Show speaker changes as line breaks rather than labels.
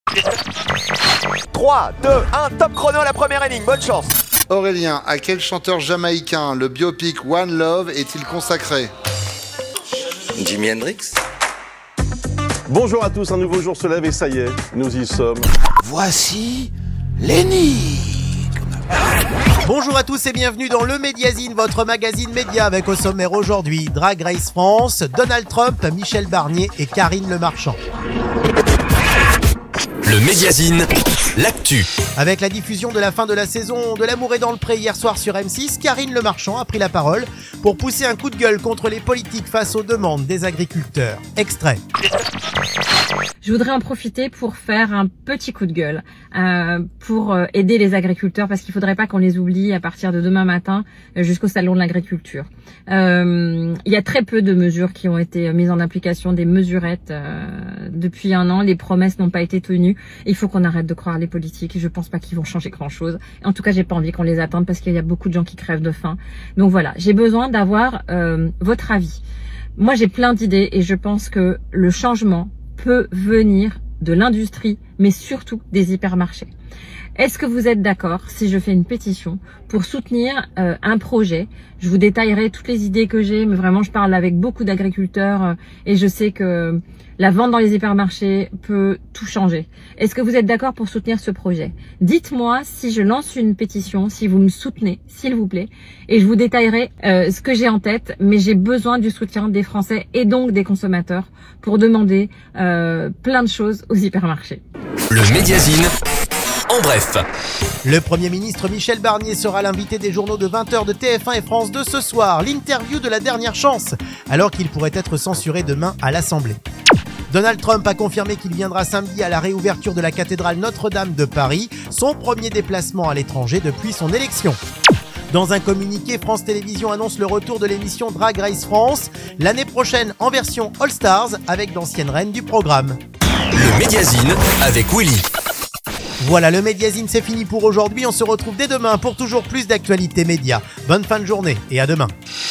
3, 2, 1, top chrono à la première énigme, bonne chance.
Aurélien, à quel chanteur jamaïcain le biopic One Love est-il consacré?
Jimi Hendrix.
Bonjour à tous, un nouveau jour se lève et ça y est, nous y sommes.
Voici l'énigme. Bonjour à tous et bienvenue dans le Mediazine, votre magazine média avec au sommaire aujourd'hui Drag Race France, Donald Trump, Michel Barnier et Karine Le Marchand.
Le Mediazine, l'actu.
Avec la diffusion de la fin de la saison de L'amour est dans le pré hier soir sur M6, Karine Le Marchand a pris la parole pour pousser un coup de gueule contre les politiques face aux demandes des agriculteurs. Extrait.
Je voudrais en profiter pour faire un petit coup de gueule pour aider les agriculteurs parce qu'il faudrait pas qu'on les oublie à partir de demain matin jusqu'au salon de l'agriculture. Il y a très peu de mesures qui ont été mises en application, des mesurettes depuis un an. Les promesses n'ont pas été tenues. Il faut qu'on arrête de croire les politiques. Je pense pas qu'ils vont changer grand-chose. En tout cas, j'ai pas envie qu'on les attende parce qu'il y a beaucoup de gens qui crèvent de faim. Donc voilà, j'ai besoin d'avoir votre avis. Moi, j'ai plein d'idées et je pense que le changement peut venir de l'industrie, mais surtout des hypermarchés. Est-ce que vous êtes d'accord si je fais une pétition pour soutenir un projet? Je vous détaillerai toutes les idées que j'ai, mais vraiment je parle avec beaucoup d'agriculteurs et je sais que la vente dans les hypermarchés peut tout changer. Est-ce que vous êtes d'accord pour soutenir ce projet? Dites-moi si je lance une pétition, si vous me soutenez, s'il vous plaît, et je vous détaillerai ce que j'ai en tête, mais j'ai besoin du soutien des Français et donc des consommateurs pour demander plein de choses aux hypermarchés.
Le Mediazine, en bref.
Le Premier ministre Michel Barnier sera l'invité des journaux de 20h de TF1 et France 2 ce soir. L'interview de la dernière chance, alors qu'il pourrait être censuré demain à l'Assemblée. Donald Trump a confirmé qu'il viendra samedi à la réouverture de la cathédrale Notre-Dame de Paris, son premier déplacement à l'étranger depuis son élection. Dans un communiqué, France Télévisions annonce le retour de l'émission Drag Race France, l'année prochaine en version All Stars avec d'anciennes reines du programme.
Le Mediazine avec Willy.
Voilà, le Mediazine, c'est fini pour aujourd'hui. On se retrouve dès demain pour toujours plus d'actualités médias. Bonne fin de journée et à demain.